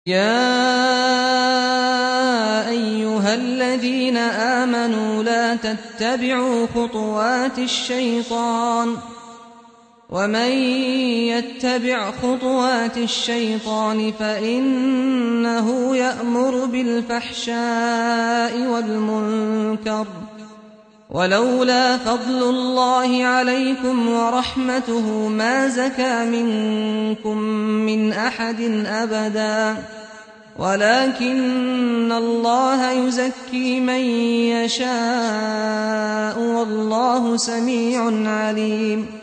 يَا أَيُّهَا الَّذِينَ آمَنُوا لَا تَتَّبِعُوا خُطُوَاتِ الشَّيْطَانِ ۚ وَمَن يَتَّبِعْ خُطُوَاتِ الشَّيْطَانِ فَإِنَّهُ يَأْمُرُ بِالْفَحْشَاءِ وَالْمُنكَرِ ۚ وَلَوْلَا فَضْلُ اللَّهِ عَلَيْكُمْ وَرَحْمَتُهُ مَا زَكَىٰ مِنكُم مِّنْ أَحَدٍ أَبَدًا وَلَٰكِنَّ اللَّهَ يُزَكِّي مَن يَشَاءُ ۗ وَاللَّهُ سَمِيعٌ عَلِيمٌ